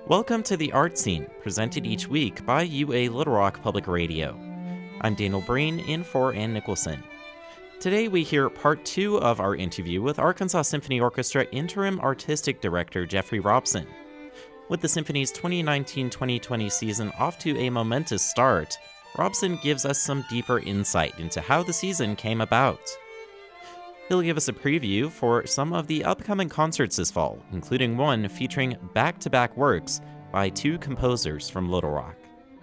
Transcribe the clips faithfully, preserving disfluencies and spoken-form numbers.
Welcome to The Art Scene, presented each week by U A Little Rock Public Radio. I'm Daniel Breen, in for Ann Nicholson. Today we hear part two of our interview with Arkansas Symphony Orchestra Interim Artistic Director Jeffrey Robson. With the Symphony's twenty nineteen twenty twenty season off to a momentous start, Robson gives us some deeper insight into how the season came about. He'll give us a preview for some of the upcoming concerts this fall, including one featuring back-to-back works by two composers from Little Rock.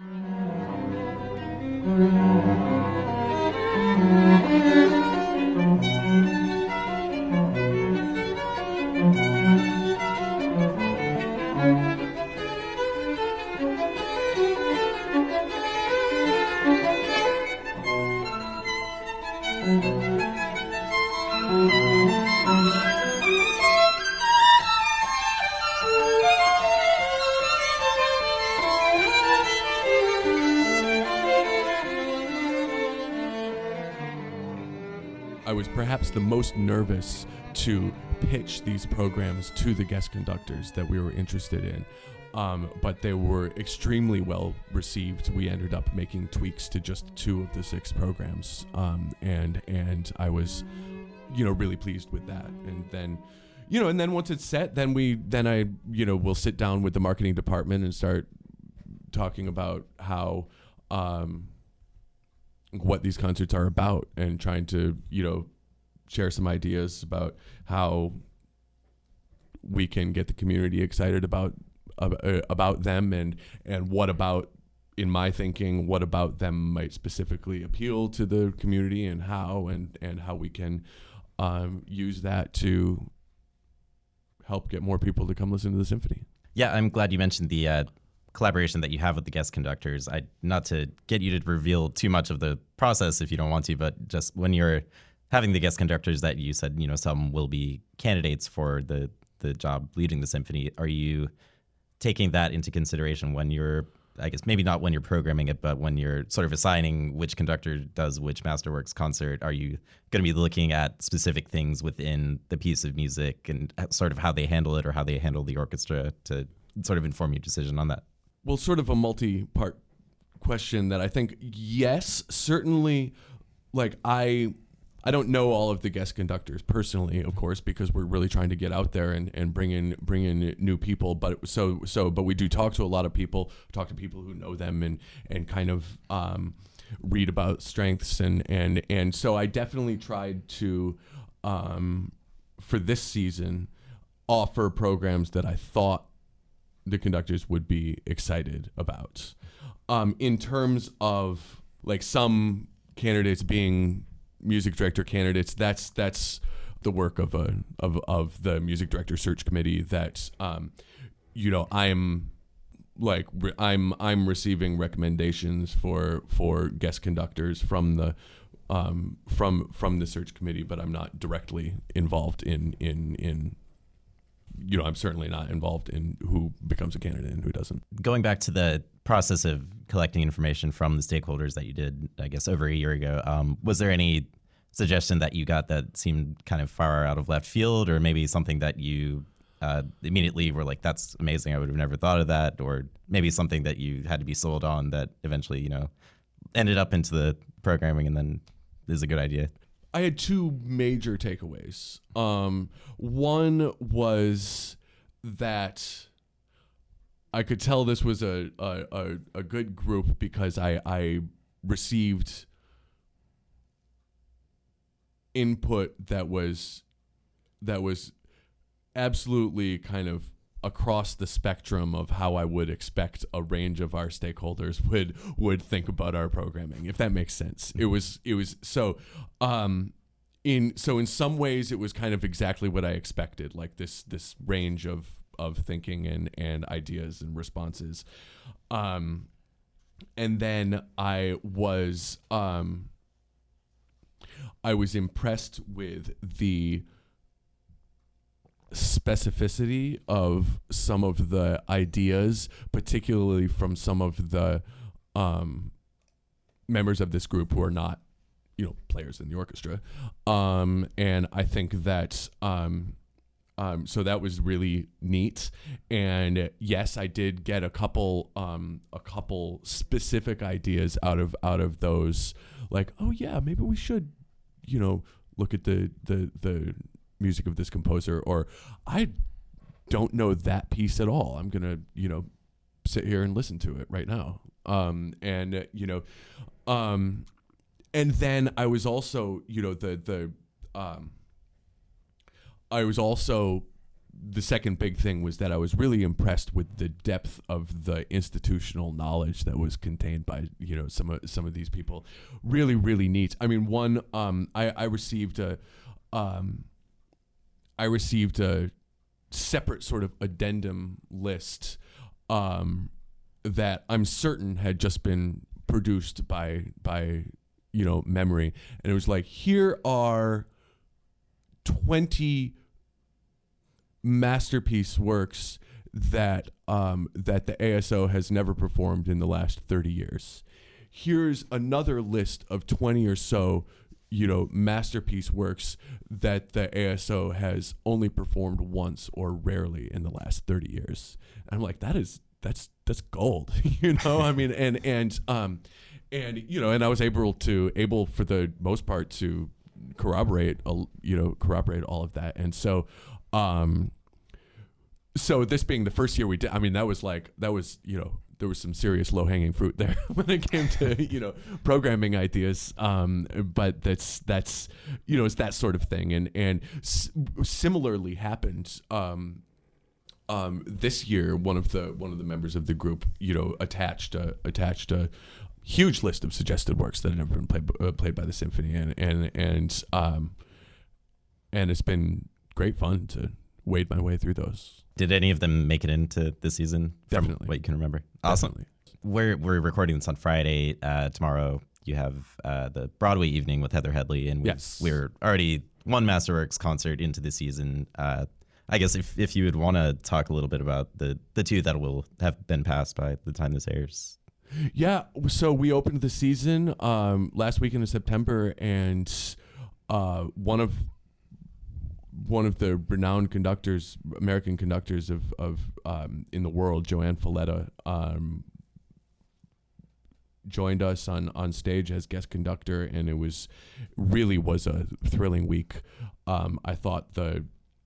I was perhaps the most nervous to pitch these programs to the guest conductors that we were interested in, um, but they were extremely well received. We ended up making tweaks to just two of the six programs, um, and and I was, you know, really pleased with that. And then, you know, and then once it's set, then we then I you know will sit down with the marketing department and start talking about how. Um, what these concerts are about, and trying to, you know, share some ideas about how we can get the community excited about uh, about them, and and what about, in my thinking, what about them might specifically appeal to the community, and how and and how we can um, use that to help get more people to come listen to the symphony. Yeah, I'm glad you mentioned the uh collaboration that you have with the guest conductors. I not to get you to reveal too much of the process if you don't want to, but just when you're having the guest conductors that you said, you know, some will be candidates for the the job leading the symphony, are you taking that into consideration when you're, I guess maybe not when you're programming it, but when you're sort of assigning which conductor does which Masterworks concert? Are you going to be looking at specific things within the piece of music and sort of how they handle it or how they handle the orchestra to sort of inform your decision on that? Well, sort of a multi-part question that I think, yes, certainly, like I I don't know all of the guest conductors personally, of course, because we're really trying to get out there and, and bring in bring in new people. But so so but we do talk to a lot of people, talk to people who know them, and and kind of um, read about strengths, and and and so I definitely tried to um, for this season offer programs that I thought the conductors would be excited about. Um, in terms of like some candidates being music director candidates, that's that's the work of a of of the music director search committee. That um, you know, I'm like re- I'm I'm receiving recommendations for for guest conductors from the um, from from the search committee, but I'm not directly involved in in in. You know, I'm certainly not involved in who becomes a candidate and who doesn't. Going back to the process of collecting information from the stakeholders that you did, I guess, over a year ago, um, was there any suggestion that you got that seemed kind of far out of left field, or maybe something that you uh, immediately were like, that's amazing, I would have never thought of that, or maybe something that you had to be sold on that eventually, you know, ended up into the programming and then is a good idea? I had two major takeaways. Um, one was that I could tell this was a a, a, a good group because I, I received input that was that was absolutely kind of across the spectrum of how I would expect a range of our stakeholders would would think about our programming, if that makes sense. It was it was so um in so in some ways it was kind of exactly what I expected, like this this range of of thinking and and ideas and responses. Um and then I was um I was impressed with the specificity of some of the ideas, particularly from some of the um, members of this group who are not, you know, players in the orchestra. Um, and I think that um, um, so that was really neat. And yes, I did get a couple um, a couple specific ideas out of out of those. Like, oh yeah, maybe we should, you know, look at the the the music of this composer. Or I don't know that piece at all. I'm gonna, you know, sit here and listen to it right now. Um, and uh, you know, um, and then I was also, you know, the the um, I was also the second big thing was that I was really impressed with the depth of the institutional knowledge that was contained by, you know, some of some of these people. Really, really neat. I mean, one, um, I, I received a, um, I received a separate sort of addendum list, um, that I'm certain had just been produced by by, you know, memory, and it was like, here are twenty masterpiece works that um, that the A S O has never performed in the last thirty years. Here's another list of twenty or so, you know, masterpiece works that the A S O has only performed once or rarely in the last thirty years. And I'm like, that is that's that's gold, you know. I mean, and and um, and you know, and I was able to able for the most part to corroborate, you know, corroborate all of that, and so. Um, so this being the first year we did, I mean, that was like, that was, you know, there was some serious low hanging fruit there when it came to, you know, programming ideas. Um, but that's, that's, you know, it's that sort of thing. And, and s- similarly happened, um, um, this year, one of the, one of the members of the group, you know, attached, a, attached a huge list of suggested works that had never been played, uh, played by the symphony. And, and, and, um, and it's been great fun to wade my way through those. Did any of them make it into the season? Definitely. From what you can remember? Awesome. Definitely. We're we're recording this on Friday. Uh, tomorrow you have uh, the Broadway evening with Heather Headley, and we've, Yes. we're already one Masterworks concert into the season. Uh, I guess if, if you would want to talk a little bit about the, the two that will have been passed by the time this airs. Yeah, so we opened the season um, last weekend of September, and uh, one of one of the renowned conductors, American conductors of of um, in the world, Joanne Falletta, um, joined us on on stage as guest conductor, and it was really was a thrilling week. Um, I thought the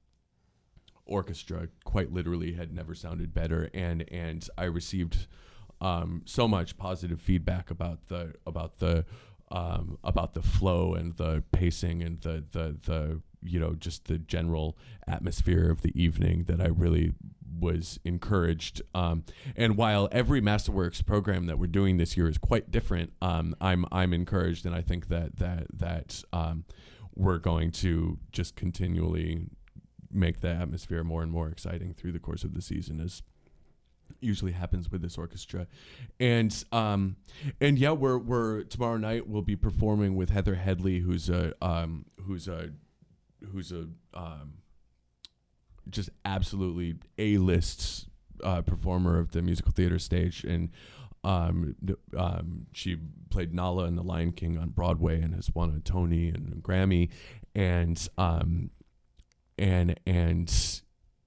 orchestra quite literally had never sounded better, and and I received um, so much positive feedback about the about the um, about the flow and the pacing and the the the you know, just the general atmosphere of the evening that I really was encouraged. Um, and while every Masterworks program that we're doing this year is quite different, um, I'm I'm encouraged, and I think that that that um, we're going to just continually make the atmosphere more and more exciting through the course of the season, as usually happens with this orchestra. And um, and yeah, we're we're tomorrow night we'll be performing with Heather Headley, who's a um, who's a who's a um, just absolutely A-list uh, performer of the musical theater stage, and um, um, she played Nala in The Lion King on Broadway and has won a Tony and a Grammy, and um, and and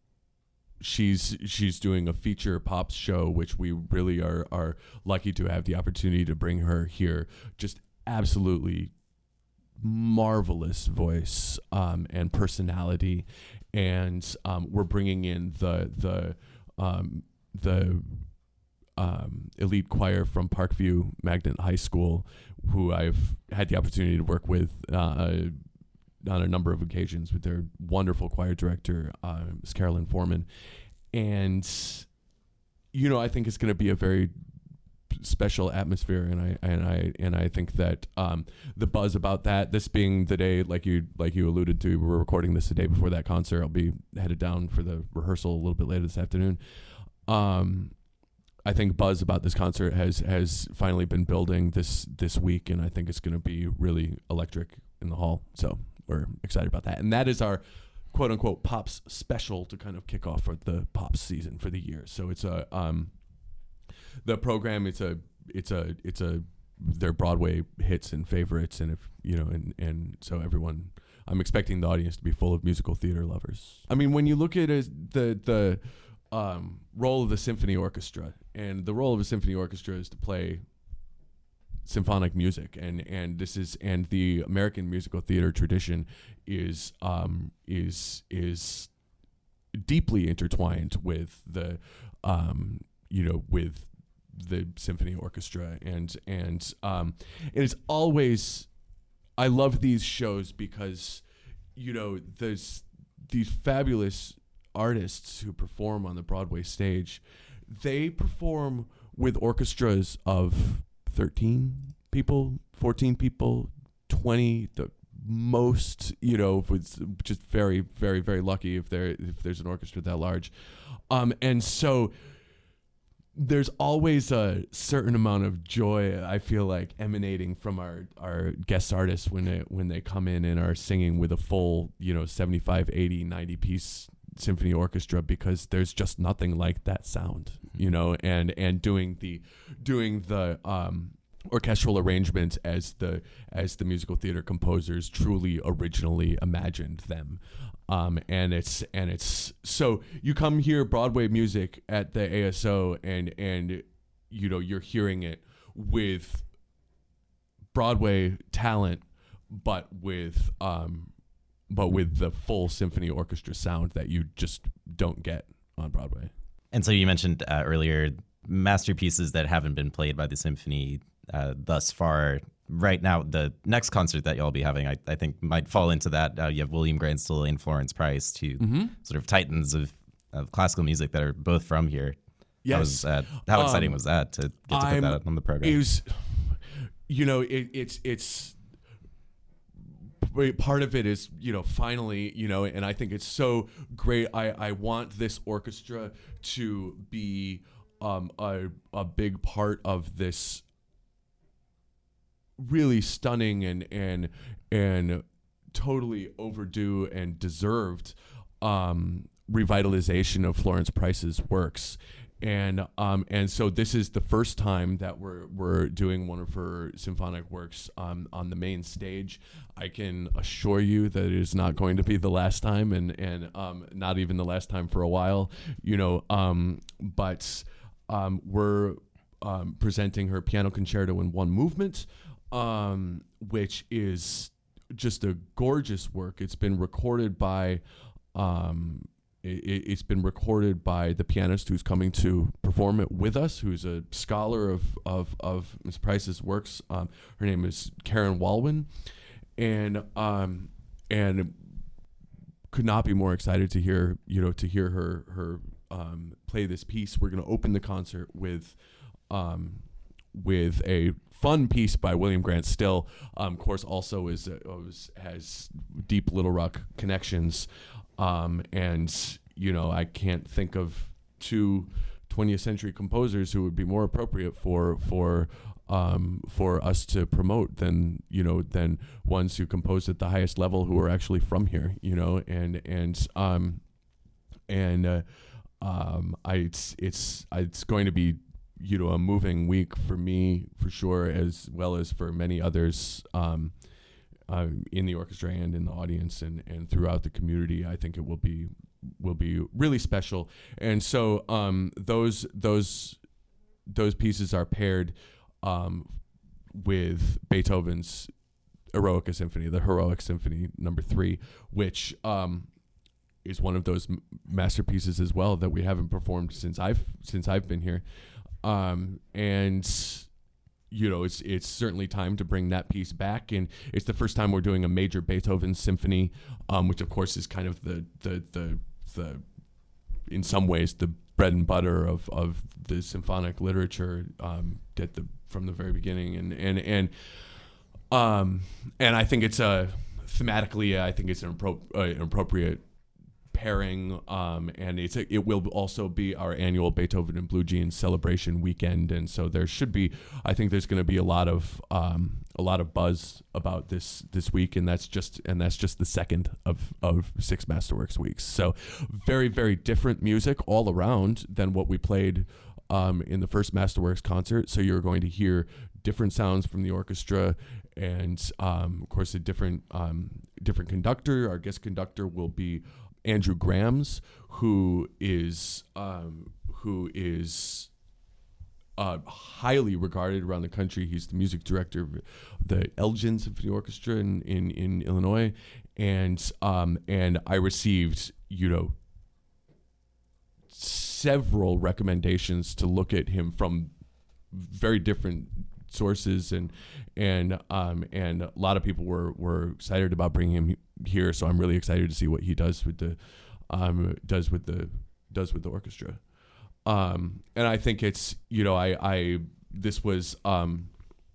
she's she's doing a feature pops show, which we really are are lucky to have the opportunity to bring her here. Just absolutely marvelous voice um, and personality, and um, we're bringing in the the um, the um, elite choir from Parkview Magnet High School, who I've had the opportunity to work with uh, on a number of occasions with their wonderful choir director, uh, Miss Carolyn Foreman, and you know I think it's going to be a very special atmosphere, and I and I and I think that um, the buzz about that, this being the day, like you like you alluded to, we're recording this the day before that concert. I'll be headed down for the rehearsal a little bit later this afternoon. Um, I think buzz about this concert has has finally been building this this week, and I think it's going to be really electric in the hall. So we're excited about that, and that is our quote unquote Pops special to kind of kick off for the Pops season for the year. So it's a um. The program, it's a, it's a, it's a, their Broadway hits and favorites, and if you know, and and so everyone, I'm expecting the audience to be full of musical theater lovers. I mean, when you look at it, the the um, role of the symphony orchestra, and the role of a symphony orchestra is to play symphonic music, and and this is and the American musical theater tradition is um, is is deeply intertwined with the um, you know with the symphony orchestra, and and um, it is always. I love these shows because, you know, there's these fabulous artists who perform on the Broadway stage. They perform with orchestras of thirteen people, fourteen people, twenty, the most, you know, it's just very, very, very lucky if there if there's an orchestra that large. Um, and so there's always a certain amount of joy, I feel like, emanating from our, our guest artists when they when they come in and are singing with a full, you know, seventy-five, eighty, ninety piece symphony orchestra, because there's just nothing like that sound, you know, and and doing the doing the um orchestral arrangements as the as the musical theater composers truly originally imagined them. Um, and it's and it's so you come hear Broadway music at the A S O, and and you know you're hearing it with Broadway talent, but with um, but with the full symphony orchestra sound that you just don't get on Broadway. And so you mentioned uh, earlier masterpieces that haven't been played by the symphony uh, thus far. Right now, the next concert that y'all be having, I, I think, might fall into that. Uh, you have William Grant Still and Florence Price, two mm-hmm. sort of titans of, of classical music that are both from here. Yes. How, was, uh, how exciting um, was that to get to I'm, put that on the program? It was, you know, it, it's it's part of it is, you know, finally, you know, and I think it's so great. I, I want this orchestra to be um, a a big part of this really stunning and and and totally overdue and deserved um, revitalization of Florence Price's works, and um, and so this is the first time that we're we're doing one of her symphonic works um, on the main stage. I can assure you that it is not going to be the last time, and and um, not even the last time for a while, you know. Um, but um, we're um, presenting her piano concerto in one movement. Um, which is just a gorgeous work. It's been recorded by, um, it, it's been recorded by the pianist who's coming to perform it with us, who's a scholar of of of Miz Price's works. Um, her name is Karen Walwyn, and um, and could not be more excited to hear you know to hear her her um, play this piece. We're going to open the concert with um, with a fun piece by William Grant Still. Um, of course, also is, uh, is has deep Little Rock connections, um, and you know I can't think of two twentieth century composers who would be more appropriate for for um, for us to promote than you know than ones who composed at the highest level, who are actually from here. You know, and and um, and uh, um, I it's it's it's going to be, you know, a moving week for me, for sure, as well as for many others um, uh, in the orchestra and in the audience and, and throughout the community. I think it will be will be really special. And so um, those those those pieces are paired um, with Beethoven's Eroica Symphony, the Heroic Symphony Number Three, which um, is one of those m- masterpieces as well that we haven't performed since I've since I've been here. Um, and, you know, it's it's certainly time to bring that piece back. And it's the first time we're doing a major Beethoven symphony, um, which, of course, is kind of the, the, the, the in some ways, the bread and butter of, of the symphonic literature um, at the, from the very beginning. And, and, and, um, and I think it's a, thematically, I think it's an, appro- uh, an appropriate pairing, um, and it's a, it will also be our annual Beethoven and Blue Jeans celebration weekend, and so there should be, I think there's going to be a lot of um, a lot of buzz about this this week, and that's just and that's just the second of of six Masterworks weeks. So very very different music all around than what we played um, in the first Masterworks concert. So you're going to hear different sounds from the orchestra, and um, of course a different um, different conductor. Our guest conductor will be Andrew Grams, who is um, who is uh, highly regarded around the country. He's the music director of the Elgin Symphony Orchestra in in, in Illinois, and um, and I received you know several recommendations to look at him from very different sources, and and um, and a lot of people were were excited about bringing him here. So I'm really excited to see what he does with the um, does with the does with the orchestra. Um, and I think it's, you know, I, I, this was, um,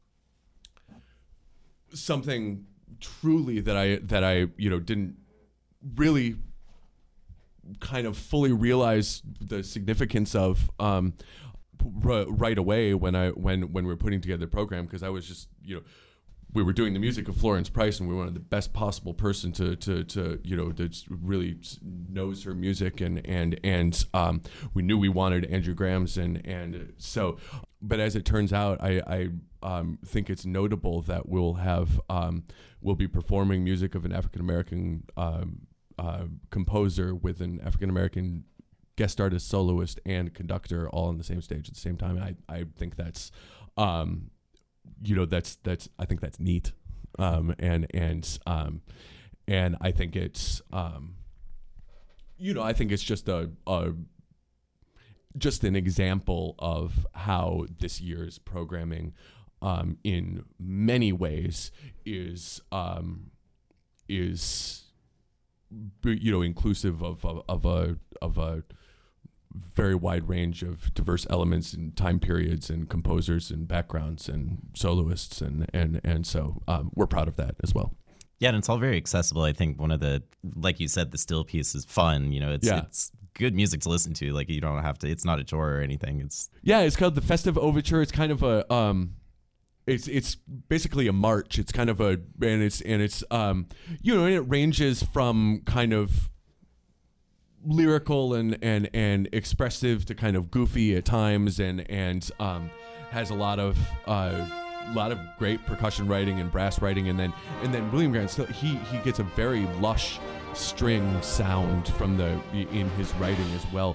something truly that I, that I, you know, didn't really kind of fully realize the significance of, um, r- right away when I, when, when we were putting together the program. 'Cause I was just, you know, we were doing the music of Florence Price, and we wanted the best possible person to, to, to you know, that really knows her music, and and and um, we knew we wanted Andrew Grams, and and so, but as it turns out, I I um, think it's notable that we'll have um, we'll be performing music of an African American um, uh, composer with an African American guest artist, soloist, and conductor all on the same stage at the same time. I I think that's. Um, you know, that's, that's, I think that's neat. Um, and, and, um, and I think it's, um, you know, I think it's just a, a, just an example of how this year's programming, um, in many ways is, um, is, you know, inclusive of, of, of a, of a, very wide range of diverse elements and time periods and composers and backgrounds and soloists, and and and so um, we're proud of that as well. Yeah, and it's all very accessible. I think one of the, like you said, the still piece is fun. You know, it's yeah. it's good music to listen to. Like, you don't have to. It's not a chore or anything. It's yeah, it's called the Festive Overture. It's kind of a um, it's it's basically a march. It's kind of a and it's and it's um, you know, and it ranges from kind of lyrical and, and, and expressive to kind of goofy at times, and and um, has a lot of uh, lot of great percussion writing and brass writing, and then and then William Grant still he he gets a very lush string sound from the in his writing as well.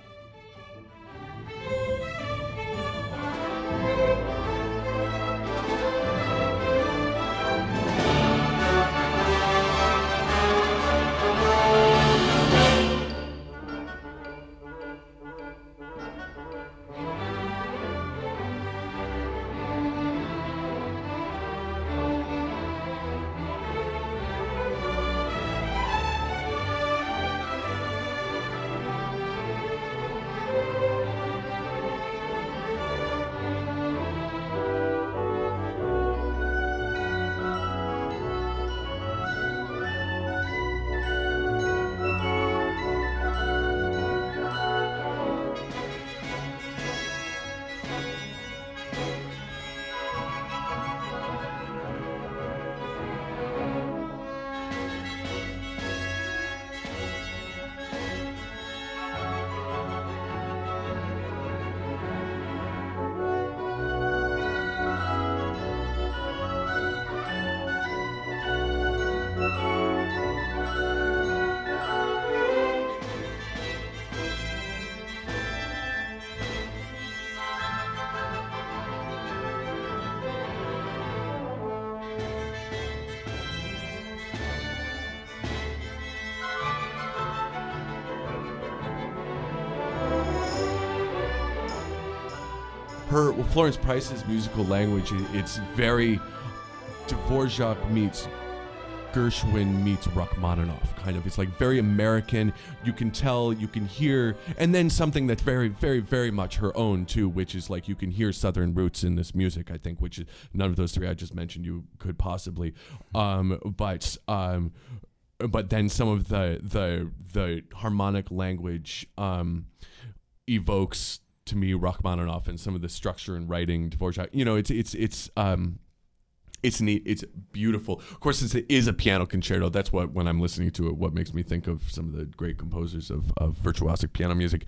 Her well, Florence Price's musical language, it's very Dvorak meets Gershwin meets Rachmaninoff, kind of. It's like very American. You can tell, you can hear, and then something that's very, very, very much her own too, which is like you can hear Southern roots in this music, I think, which is none of those three I just mentioned you could possibly. Um, but um, but then some of the the the harmonic language um, evokes to me Rachmaninoff, and some of the structure and writing Dvorak. You know, it's it's it's um, it's neat. It's beautiful. Of course, it's, it is a piano concerto. That's what, when I'm listening to it, what makes me think of some of the great composers of, of virtuosic piano music.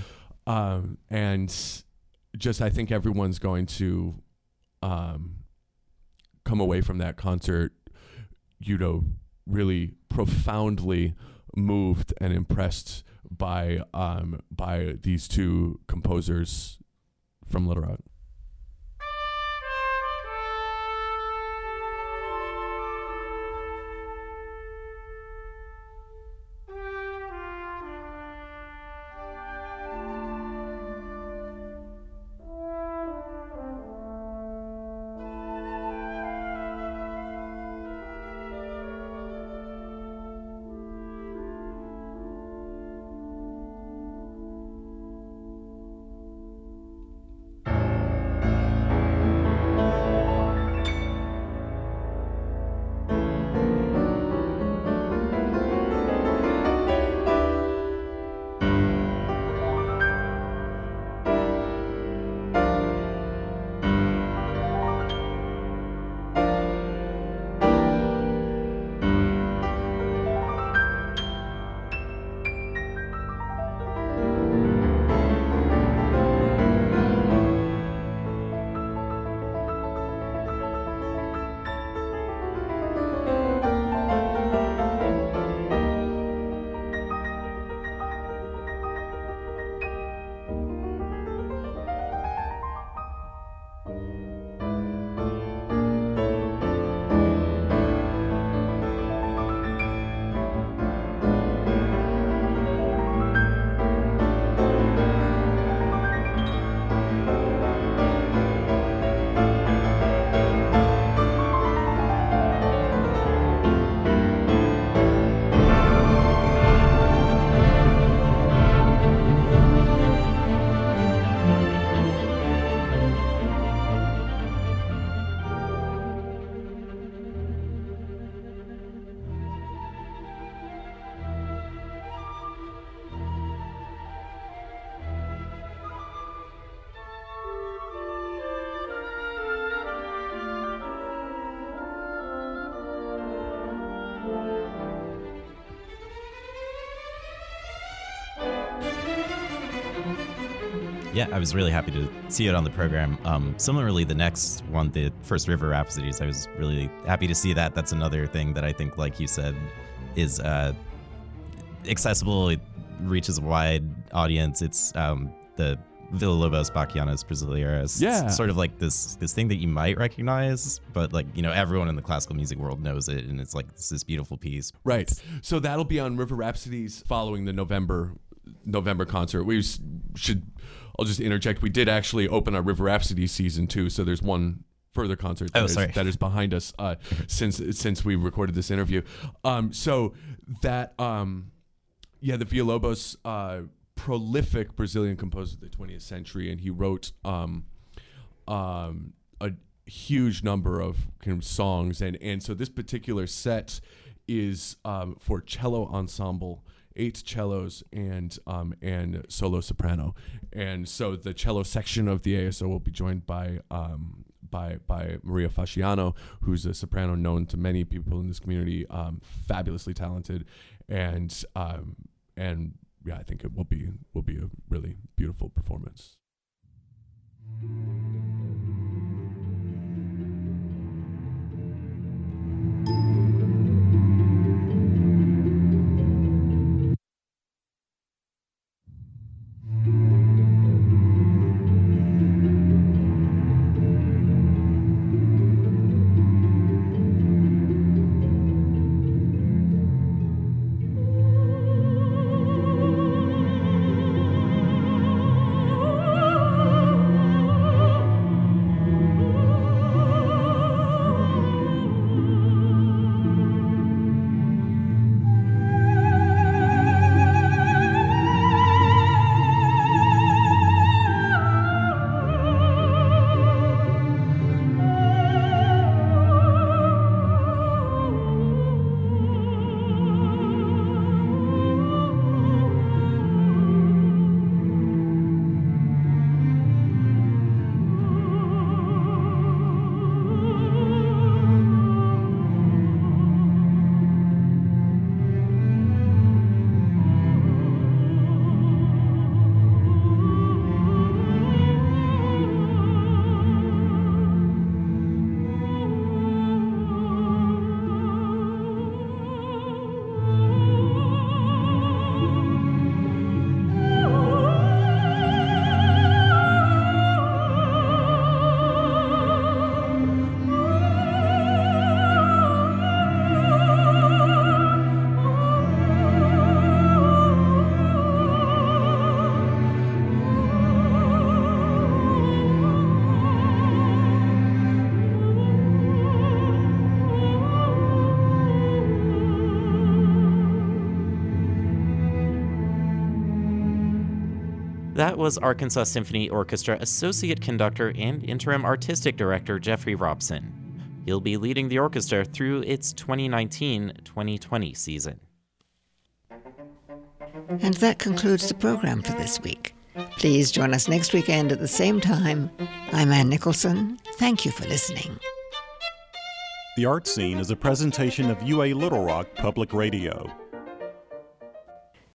Um, and just, I think everyone's going to um, come away from that concert, you know, really profoundly moved and impressed by um, by these two composers from Little Rock. Yeah, I was really happy to see it on the program. Um, similarly, the next one, the first River Rhapsodies, I was really happy to see that. That's another thing that I think, like you said, is uh, accessible. It reaches a wide audience. It's um, the Villa-Lobos Bachianos Brasileiras. Yeah. It's sort of like this this thing that you might recognize, but like, you know, everyone in the classical music world knows it, and it's like it's this beautiful piece. Right. So that'll be on River Rhapsodies following the November November concert. We s- should, I'll just interject, we did actually open our River Rhapsody season two, so there's one further concert that, oh, is, sorry. that is behind us uh, since since we recorded this interview. Um, so that, um, yeah, the Villa-Lobos, uh, prolific Brazilian composer of the twentieth century, and he wrote um, um, a huge number of kind of songs, and, and so this particular set is um, for cello ensemble, eight cellos and um, and solo soprano, and so the cello section of the A S O will be joined by um, by by Maria Fasciano, who's a soprano known to many people in this community, um, fabulously talented, and um, and yeah, I think it will be will be a really beautiful performance. That was Arkansas Symphony Orchestra Associate Conductor and Interim Artistic Director Jeffrey Robson. He'll be leading the orchestra through its twenty nineteen twenty twenty season. And that concludes the program for this week. Please join us next weekend at the same time. I'm Ann Nicholson. Thank you for listening. The Art Scene is a presentation of U A Little Rock Public Radio.